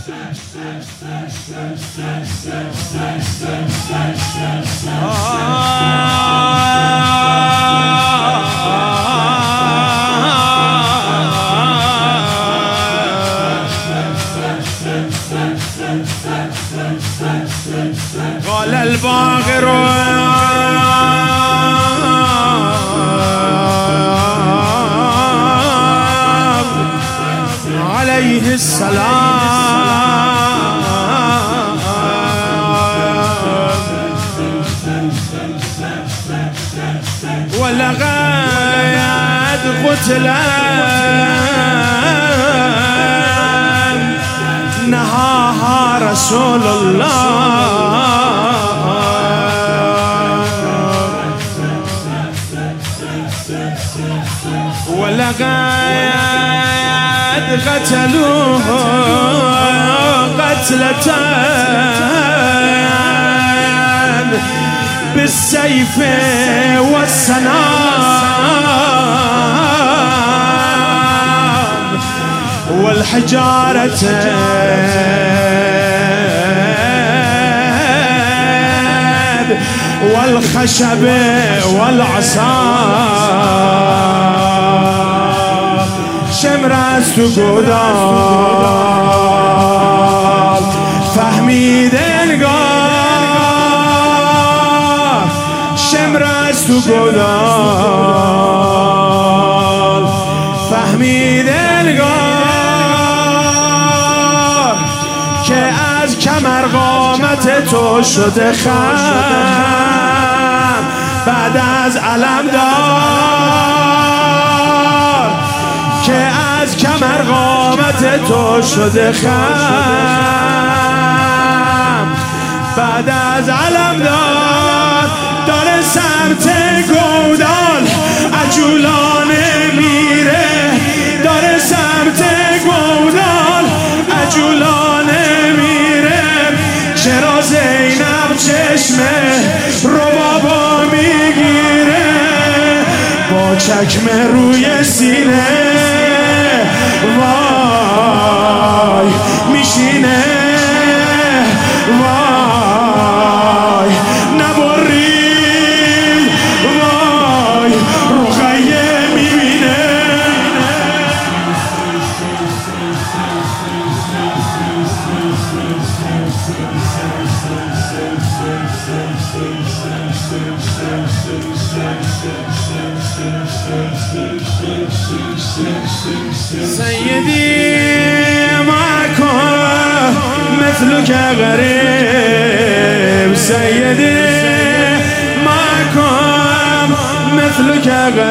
قال الباقر عليه السلام ولقد قتل نهاها رسول الله ولقد قتلوه قتلة بالسيف والسنام والحجارة والخشب والعصا شمرست و گودال فهمید انگار شمرست و گودال فهمید انگار که از کمر قامت تو شده خم بعد از علم دار که از کمر قامت تو شده خم بعد از علم دار داره سمت گودال عجولانه میره داره سمت گودال عجولانه میره چرا زینب چشمه ربابا میگیره با چکمه روی سینه وای میشینه وای نبرید وای رقیه میبینه سيدي معكم مثلك غريب سيدي معكم مثلك غريب